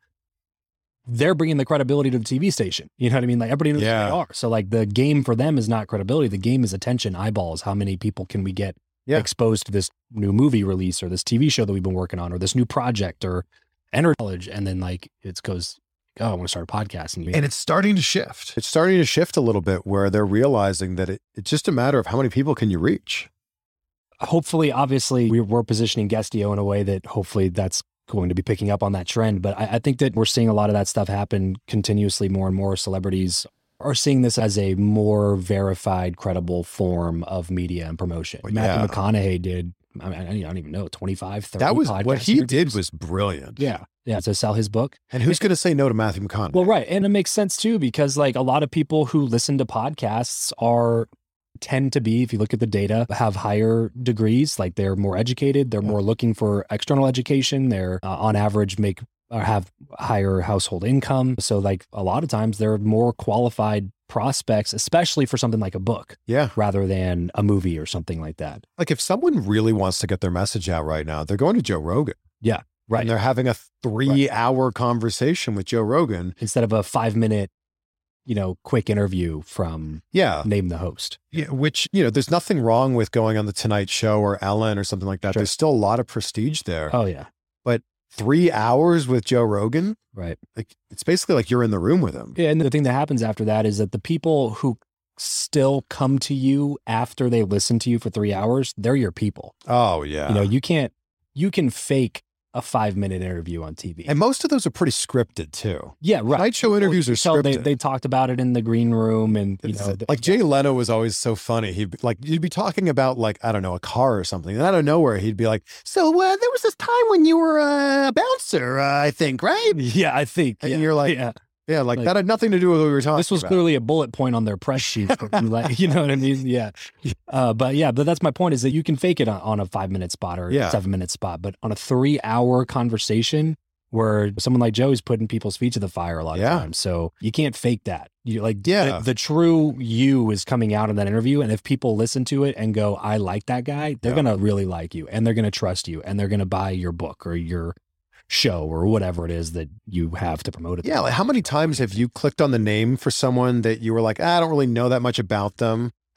they're bringing the credibility to the T V station. You know what I mean? Like everybody knows yeah. who they are. So like the game for them is not credibility. The game is attention, eyeballs. How many people can we get yeah. exposed to this new movie release or this T V show that we've been working on or this new project or enter knowledge? And then like it goes, oh, I want to start a podcast. And, and it's starting to shift. It's starting to shift a little bit where they're realizing that it, it's just a matter of how many people can you reach. Hopefully, obviously, we're, we're positioning Guestio in a way that hopefully that's going to be picking up on that trend. But I, I think that we're seeing a lot of that stuff happen continuously. More and more celebrities are seeing this as a more verified, credible form of media and promotion. Well, Matthew yeah. McConaughey did, I, mean, I don't even know, twenty-five, thirty That was podcast what he interviews. did was brilliant. Yeah. Yeah. To sell his book. And who's going to say no to Matthew McConaughey? Well, right. And it makes sense too, because like a lot of people who listen to podcasts are tend to be, if you look at the data, have higher degrees, like they're more educated, they're Yeah. more looking for external education, they're uh, on average make or have higher household income. So like a lot of times they're more qualified prospects, especially for something like a book Yeah. rather than a movie or something like that. Like if someone really wants to get their message out right now, they're going to Joe Rogan. Yeah. Right. And they're having a three hour conversation with Joe Rogan. Instead of a five minute, you know, quick interview from Yeah. name the host. Yeah. Which, you know, there's nothing wrong with going on the Tonight Show or Ellen or something like that. Sure. There's still a lot of prestige there. Oh yeah. But three hours with Joe Rogan, Right. like it's basically like you're in the room with him. Yeah, and the thing that happens after that is that the people who still come to you after they listen to you for three hours, they're your people. Oh yeah. You know, you can't, you can fake a five minute interview on T V. And most of those are pretty scripted too. Yeah, right. Night show interviews You are tell scripted. They, they talked about it in the green room and, you It's know. like Jay Leno was always so funny. He'd be like, you'd be talking about like, I don't know, a car or something. And out of nowhere, he'd be like, so uh, there was this time when you were uh, a bouncer, uh, I think, right? Yeah, I think. And yeah, you're like, yeah. yeah, like, Like, that had nothing to do with what we were talking This was about. clearly a bullet point on their press sheet. You know what I mean? Yeah. Uh, but yeah, but that's my point is that you can fake it on, on a five minute spot or Yeah. seven minute spot, but on a three hour conversation where someone like Joe is putting people's feet to the fire a lot Yeah. of times. So you can't fake that. You like, Yeah. the, the true you is coming out in that interview. And if people listen to it and go, I like that guy, they're Yeah. going to really like you and they're going to trust you and they're going to buy your book or your show or whatever it is that you have to promote it. Yeah, like how many times have you clicked on the name for someone that you were like, ah, I don't really know that much about them,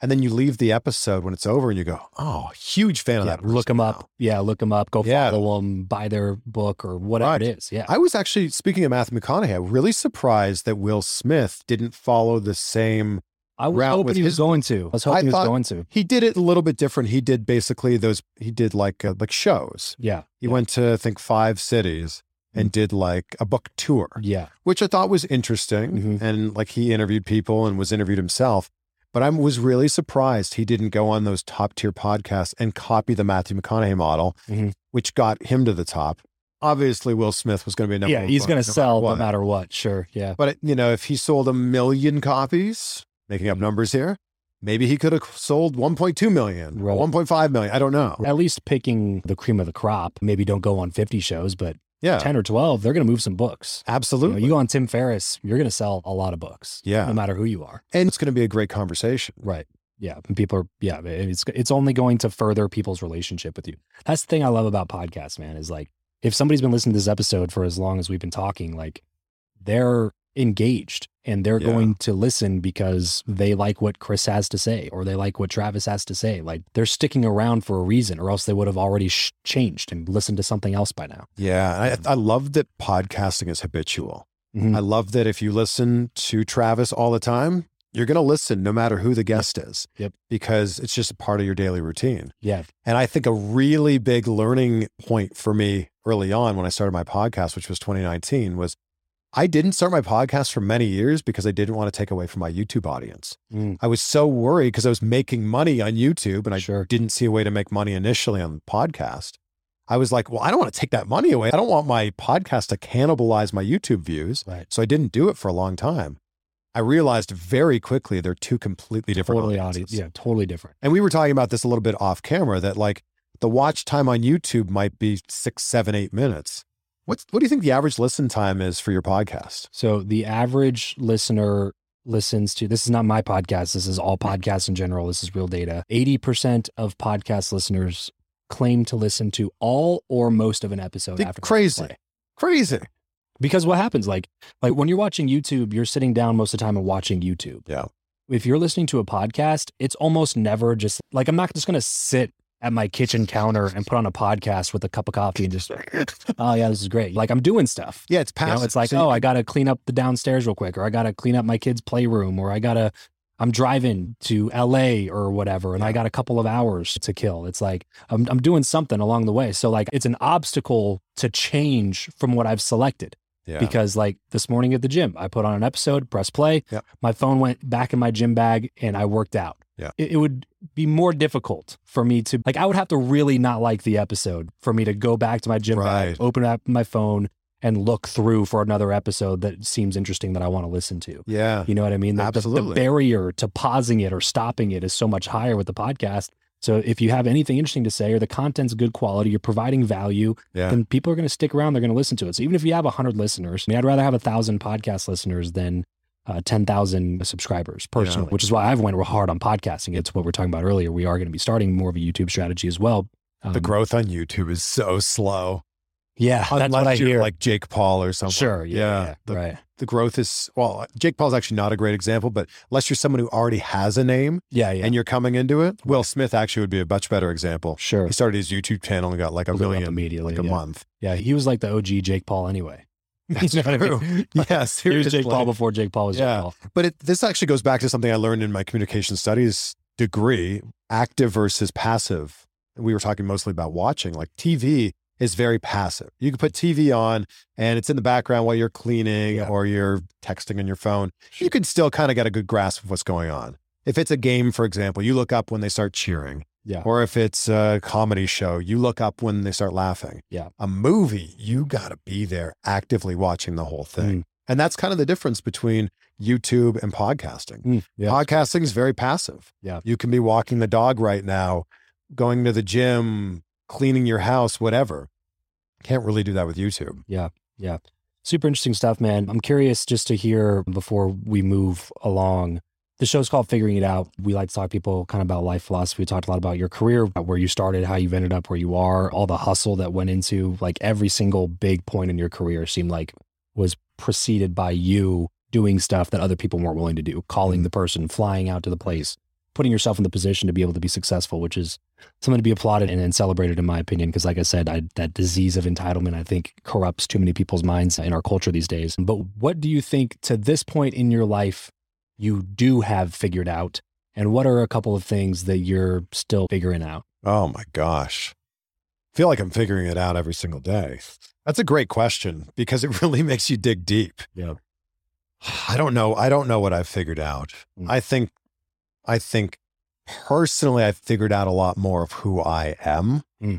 And then you leave the episode when it's over and you go, oh, huge fan of Yeah, that. look them person up. now. Yeah, look them up. Go Yeah. follow them, buy their book or whatever Right. it is. Yeah. I was actually, speaking of Matthew McConaughey, really surprised that Will Smith didn't follow the same. I was route hoping with he was his- going to. I was hoping I he was thought- going to. He did it a little bit different. He did basically those, he did like, uh, like shows. Yeah. He yeah. went to, I think, five cities and did like a book tour, Yeah. which I thought was interesting. Mhm. And like he interviewed people and was interviewed himself. But I was really surprised he didn't go on those top tier podcasts and copy the Matthew McConaughey model, Mhm. which got him to the top. Obviously, Will Smith was going to be a number Yeah. one He's book, going no to matter sell no what. matter what. Sure. Yeah. But, you know, if he sold a million copies, making up numbers here, maybe he could have sold one point two million, Right. one point five million. I don't know. At least picking the cream of the crop. Maybe don't go on fifty shows, but Yeah, ten or twelve, they're going to move some books. You know, absolutely. you go on Tim Ferriss, you're going to sell a lot of books. Yeah. No matter who you are. And it's going to be a great conversation. Right. Yeah. And people are, yeah, it's, it's only going to further people's relationship with you. That's the thing I love about podcasts, man, is like, if somebody's been listening to this episode for as long as we've been talking, like they're engaged and they're Yeah. going to listen because they like what Chris has to say or they like what Travis has to say. Like they're sticking around for a reason or else they would have already sh- changed and listened to something else by now. Yeah. I, I love that podcasting is habitual. Mhm. I love that if you listen to Travis all the time, you're going to listen no matter who the guest is. Yep. Because it's just a part of your daily routine. Yeah. And I think a really big learning point for me early on when I started my podcast, which was twenty nineteen, was I didn't start my podcast for many years because I didn't want to take away from my YouTube audience. Mm. I was so worried because I was making money on YouTube and I Sure. didn't see a way to make money initially on the podcast. I was like, well, I don't want to take that money away. I don't want my podcast to cannibalize my YouTube views. Right. So I didn't do it for a long time. I realized very quickly they're two completely different Totally audiences. audience. Yeah. Totally different. And we were talking about this a little bit off camera that like the watch time on YouTube might be six, seven, eight minutes. What's, what do you think the average listen time is for your podcast? So the average listener listens to, this is not my podcast. This is all podcasts in general. This is real data. eighty percent of podcast listeners claim to listen to all or most of an episode Think after they crazy. play. Crazy. Because what happens, like, like when you're watching YouTube, you're sitting down most of the time and watching YouTube. Yeah. If you're listening to a podcast, it's almost never just like, I'm not just going to sit at my kitchen counter and put on a podcast with a cup of coffee and just, oh yeah, this is great. Like I'm doing stuff. Yeah, it's You passive. know, it's like, So you oh, I can- got to clean up the downstairs real quick, or I got to clean up my kid's playroom, or I got to, I'm driving to L A or whatever, and I Yeah. got a couple of hours to kill. It's like, I'm, I'm doing something along the way. So like, it's an obstacle to change from what I've selected. yeah. Because like this morning at the gym, I put on an episode, press play. Yep. My phone went back in my gym bag and I worked out. Yeah. It, it would be more difficult for me to, like, I would have to really not like the episode for me to go back to my gym Right. bag, open up my phone and look through for another episode that seems interesting that I want to listen to. yeah. You know what I mean? The- the- The, Absolutely. barrier to pausing it or stopping it is so much higher with the podcast. So if you have anything interesting to say or the content's good quality, you're providing value, Yeah. then people are going to stick around. They're going to listen to it. So even if you have one hundred listeners, I mean, I'd rather have one thousand podcast listeners than uh, ten thousand subscribers personally, Yeah. which is why I've went real hard on podcasting. It's what we're talking about earlier. We are going to be starting more of a YouTube strategy as well. Um, The growth on YouTube is so slow. Yeah, that's Unless what I you're hear. like Jake Paul or something. Sure. Yeah. yeah, The, right. the growth is, well, Jake Paul's actually not a great example, but unless you're someone who already has a name Yeah. Yeah. and you're coming into it, Will Smith actually would be a much better example. sure. He started his YouTube channel and got like a Blew up million immediately. like a yeah. month. Yeah. He was like the O G Jake Paul anyway. That's You know what I true. mean? Yeah, He was seriously. Jake Paul before Jake Paul was Yeah. Jake Paul. But it, this actually goes back to something I learned in my communication studies degree, active versus passive. We were talking mostly about watching, like T V is very passive. You can put T V on and it's in the background while you're cleaning Yeah. or you're texting on your phone. You can still kind of get a good grasp of what's going on. If it's a game, for example, you look up when they start cheering. Yeah. Or if it's a comedy show, you look up when they start laughing. Yeah. A movie, you got to be there actively watching the whole thing. Mm. And that's kind of the difference between YouTube and podcasting. Mm, yeah. Podcasting is very passive. Yeah. You can be walking the dog right now, going to the gym, cleaning your house, whatever. Can't really do that with YouTube. Yeah. Yeah. Super interesting stuff, man. I'm curious just to hear before we move along. The show's called Figuring It Out. We like to talk to people kind of about life philosophy. We talked a lot about your career, about where you started, how you've ended up where you are, all the hustle that went into like every single big point in your career seemed like was preceded by you doing stuff that other people weren't willing to do, calling the person, flying out to the place, putting yourself in the position to be able to be successful, which is something to be applauded and, and celebrated, in my opinion. Because like I said, I, that disease of entitlement, I think, corrupts too many people's minds in our culture these days. But what do you think to this point in your life you do have figured out? And what are a couple of things that you're still figuring out? Oh my gosh. I feel like I'm figuring it out every single day. That's a great question because it really makes you dig deep. Yeah. I don't know. I don't know what I've figured out. Mm. I think, I think personally, I've figured out a lot more of who I am mm.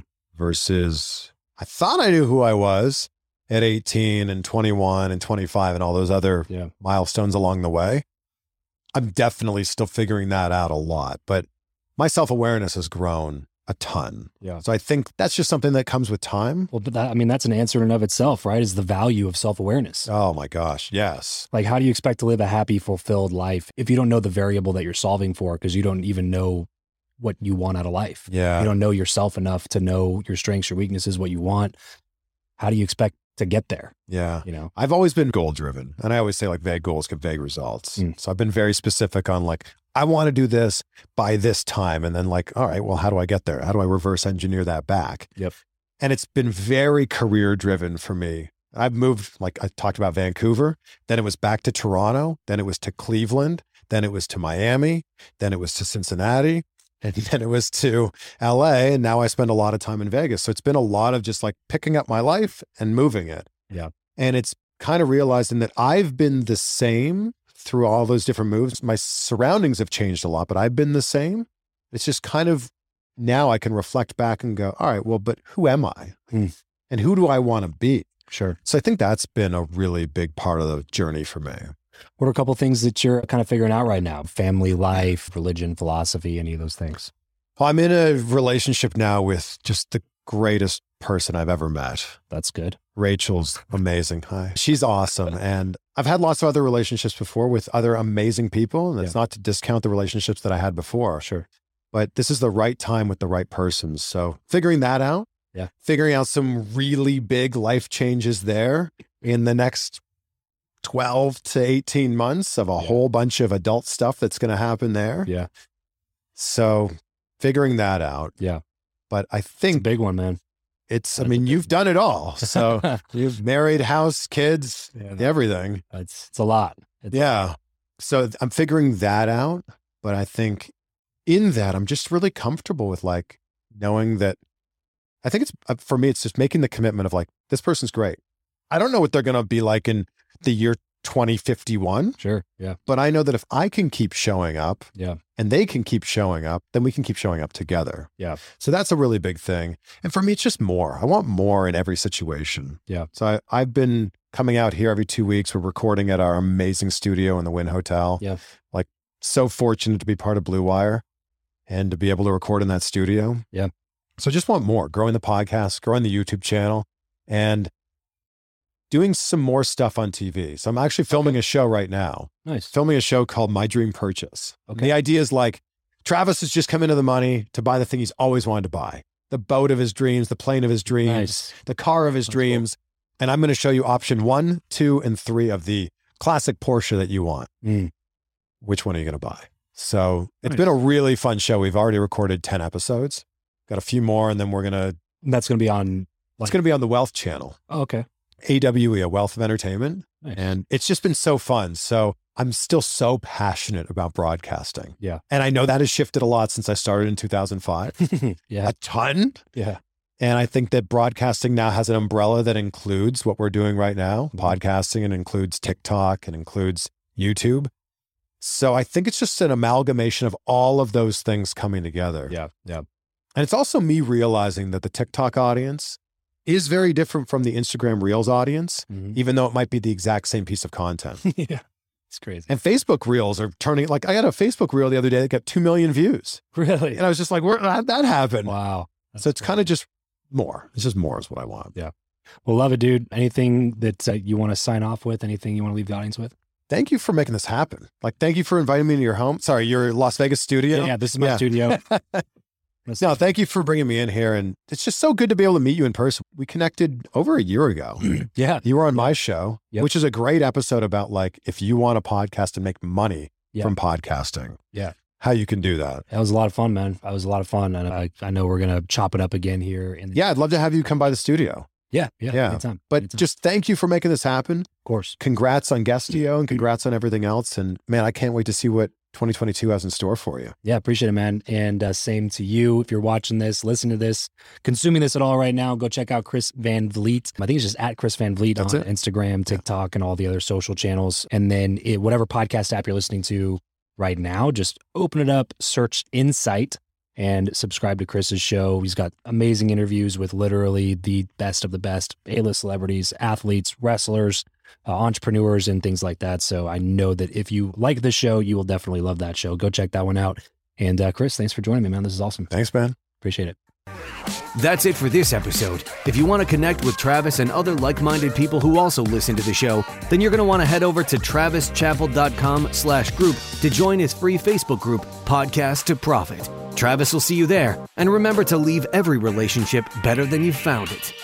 versus I thought I knew who I was at eighteen and twenty-one and twenty-five and all those other yeah. milestones along the way. I'm definitely still figuring that out a lot, but my self-awareness has grown a ton. Yeah. So I think that's just something that comes with time. Well, but that, I mean, that's an answer in and of itself, right? Is the value of self-awareness. Oh my gosh. Yes. Like, how do you expect to live a happy, fulfilled life if you don't know the variable that you're solving for? Because you don't even know what you want out of life. Yeah. You don't know yourself enough to know your strengths, your weaknesses, what you want. How do you expect to get there? Yeah. You know, I've always been goal driven. And I always say like vague goals get vague results. Mm. So I've been very specific on like, I want to do this by this time. And then like, all right, well, how do I get there? How do I reverse engineer that back? Yep. And it's been very career driven for me. I've moved, like I talked about Vancouver, then it was back to Toronto, then it was to Cleveland, then it was to Miami, then it was to Cincinnati, and then it was to L A. And now I spend a lot of time in Vegas. So it's been a lot of just like picking up my life and moving it. Yeah. And it's kind of realizing that I've been the same through all those different moves. My surroundings have changed a lot, but I've been the same. It's just kind of now I can reflect back and go, all right, well, but who am I? Hmm. And who do I want to be? Sure. So I think that's been a really big part of the journey for me. What are a couple of things that you're kind of figuring out right now? Family life, religion, philosophy, any of those things? Well, I'm in a relationship now with just the greatest person I've ever met. That's good. Rachel's amazing. Hi. She's awesome. And I've had lots of other relationships before with other amazing people. And it's yeah. not to discount the relationships that I had before. Sure. But this is the right time with the right person. So figuring that out, yeah, figuring out some really big life changes there in the next twelve to eighteen months of a yeah. whole bunch of adult stuff that's going to happen there. Yeah. So figuring that out. Yeah. But I think it's a big one, man. It's, I mean, you've done it all. So you've married, house, kids, yeah, everything. It's, it's a lot. It's, yeah. So I'm figuring that out. But I think in that, I'm just really comfortable with like knowing that I think it's, for me, it's just making the commitment of like, this person's great. I don't know what they're going to be like in the year twenty fifty-one. Sure. Yeah. But I know that if I can keep showing up yeah. and they can keep showing up, then we can keep showing up together. Yeah. So that's a really big thing. And for me, it's just more. I want more in every situation. Yeah. So I, I've been coming out here every two weeks. We're recording at our amazing studio in the Wynn Hotel. Yeah. Like so fortunate to be part of Blue Wire and to be able to record in that studio. Yeah. So I just want more, growing the podcast, growing the YouTube channel, and doing some more stuff on T V. So I'm actually filming a show right now. Nice. Filming a show called My Dream Purchase. Okay. And the idea is like, Travis has just come into the money to buy the thing he's always wanted to buy. The boat of his dreams, the plane of his dreams, nice. the car of his That's dreams. Cool. And I'm going to show you option one, two, and three of the classic Porsche that you want. Mm. Which one are you going to buy? So it's nice. been a really fun show. We've already recorded ten episodes. Got a few more, and then we're going to... That's going to be on... Like, it's going to be on the Wealth Channel. Oh, okay. A W E, A Wealth of Entertainment. Nice. And it's just been so fun. So I'm still so passionate about broadcasting. Yeah. And I know that has shifted a lot since I started in two thousand five. Yeah. A ton. Yeah. And I think that broadcasting now has an umbrella that includes what we're doing right now, mm-hmm. podcasting, and includes TikTok and includes YouTube. So I think it's just an amalgamation of all of those things coming together. Yeah. Yeah. And it's also me realizing that the TikTok audience is very different from the Instagram Reels audience, mm-hmm. even though it might be the exact same piece of content. Yeah, it's crazy. And Facebook Reels are turning, like I had a Facebook Reel the other day that got two million views. Really? And I was just like, where did that happen? Wow. That's so it's kind of just more. It's just more is what I want. Yeah. Well, love it, dude. Anything that uh, you want to sign off with? Anything you want to leave the audience with? Thank you for making this happen. Like, thank you for inviting me to your home. Sorry, your Las Vegas studio. Yeah, yeah this is my yeah. studio. No, thank you for bringing me in here. And it's just so good to be able to meet you in person. We connected over a year ago. Yeah. You were on my show, yep. which is a great episode about like, if you want a podcast and make money yep. from podcasting, yeah, how you can do that. That was a lot of fun, man. That was a lot of fun. And I, I know we're going to chop it up again here. In the- Yeah, I'd love to have you come by the studio. Yeah, yeah, Yeah. anytime. But anytime. just thank you for making this happen. Of course. Congrats on Guestio and congrats on everything else. And man, I can't wait to see what twenty twenty-two has in store for you. Yeah, appreciate it, man. And uh, same to you. If you're watching this, listening to this, consuming this at all right now, go check out Chris Van Vliet. I think it's just at Chris Van Vliet That's on it. Instagram, TikTok, and all the other social channels. And then it, whatever podcast app you're listening to right now, just open it up, search Insight, and subscribe to Chris's show. He's got amazing interviews with literally the best of the best A-list celebrities, athletes, wrestlers, uh, entrepreneurs, and things like that. So I know that if you like this show, you will definitely love that show. Go check that one out. And uh, Chris, thanks for joining me, man. This is awesome. Thanks, man. Appreciate it. That's it for this episode. If you want to connect with Travis and other like-minded people who also listen to the show, then you're going to want to head over to travischappell.com slash group to join his free Facebook group, Podcast to Profit. Travis will see you there. And remember to leave every relationship better than you found it.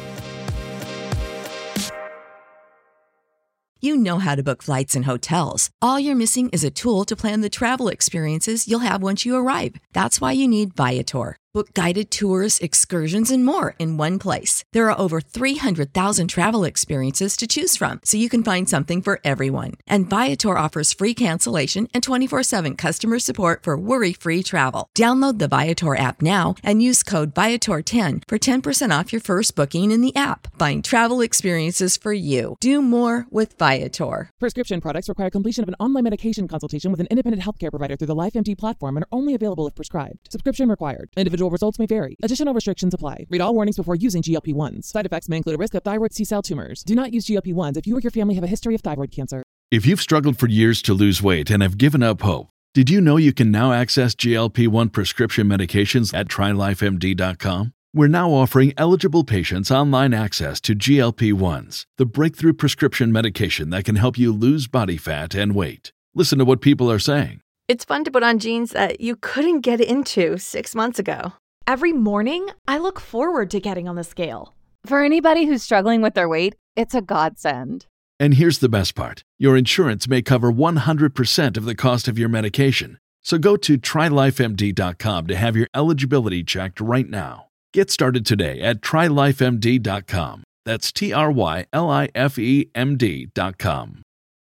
You know how to book flights and hotels. All you're missing is a tool to plan the travel experiences you'll have once you arrive. That's why you need Viator. Book guided tours, excursions, and more in one place. There are over three hundred thousand travel experiences to choose from, so you can find something for everyone. And Viator offers free cancellation and twenty-four seven customer support for worry-free travel. Download the Viator app now and use code Viator ten for ten percent off your first booking in the app. Find travel experiences for you. Do more with Viator. Prescription products require completion of an online medication consultation with an independent healthcare provider through the LifeMD platform and are only available if prescribed. Subscription required. Individual results may vary. Additional restrictions apply. Read all warnings before using G L P ones. Side effects may include a risk of thyroid C-cell tumors. Do not use G L P ones if you or your family have a history of thyroid cancer. If you've struggled for years to lose weight and have given up hope, did you know you can now access G L P one prescription medications at try life M D dot com? We're now offering eligible patients online access to G L P ones, the breakthrough prescription medication that can help you lose body fat and weight. Listen to what people are saying. It's fun to put on jeans that you couldn't get into six months ago. Every morning, I look forward to getting on the scale. For anybody who's struggling with their weight, it's a godsend. And here's the best part. Your insurance may cover one hundred percent of the cost of your medication. So go to try life M D dot com to have your eligibility checked right now. Get started today at try life M D dot com. That's T R Y L I F E M D dot com.